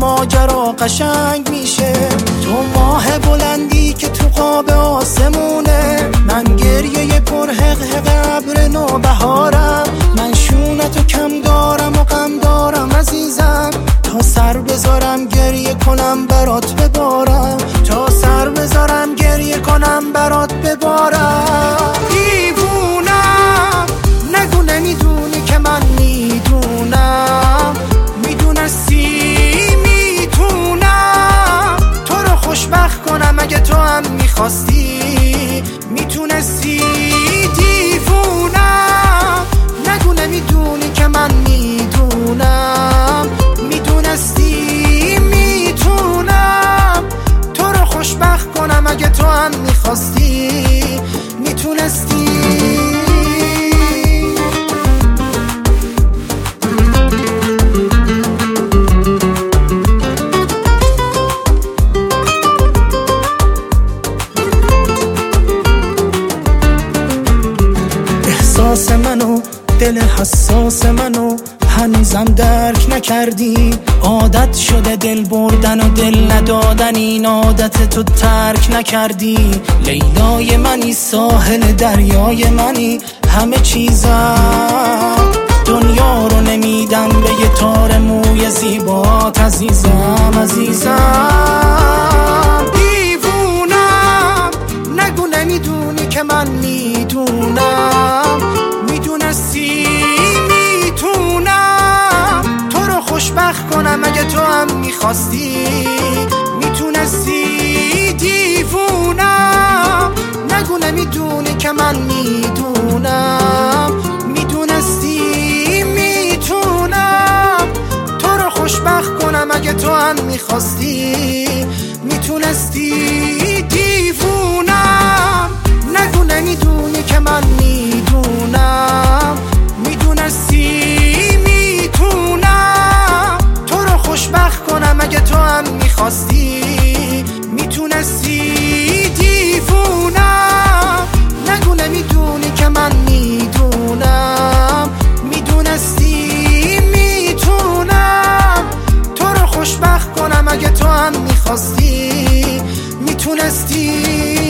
ماجرا قشنگ میشه. تو ماه بلندی که تو قاب آسمونه، من گریه پر حق ابر نوبهارم. من شونتو کم دارم و غم دارم عزیزم، تا سر بذارم گریه کنم برات ببارم، تا سر بذارم گریه کنم برات ببارم. دیوونم نگو نمیدونی که من میدونم، میدونستی میتونم تو رو خوشبخت کنم اگه تو هم میخواستی، میتونستی. دیوونم نگو نمیدونی که من میدونم، میدونستی میتونم تو رو خوشبخت کنم اگه تو هم میخواستی، میتونستی. احساس منو، دل حساس منو هنوزم درک نکردی. عادت شده دل بردن و دل ندادن، این عادت تو ترک نکردی. لیلای منی، ساحل دریای منی، همه چیزم دنیا رو نمیدم به یه تار موی زیبات عزیزم، عزیزم. دیوونم نگو نمیدونی که من میدونم، میدونستی میتونم تو رو خوشبخت کنم اگه تو هم میخواستی، میتونستی. دیوونم نگو نمیدونی که من میدونم، میدونستی میتونم تو رو خوشبخت کنم اگه تو هم میخواستی، میتونستی. دیوونم نگو نمیدونی که من میدونم، میدونستی میتونم تو رو خوشبخت کنم اگه تو هم میخواستی، میتونستی. دیوونم نگو نمیدونی که من میدونم، میدونستی میتونم تو رو خوشبخت کنم اگه تو هم میخواستی، میتونستی.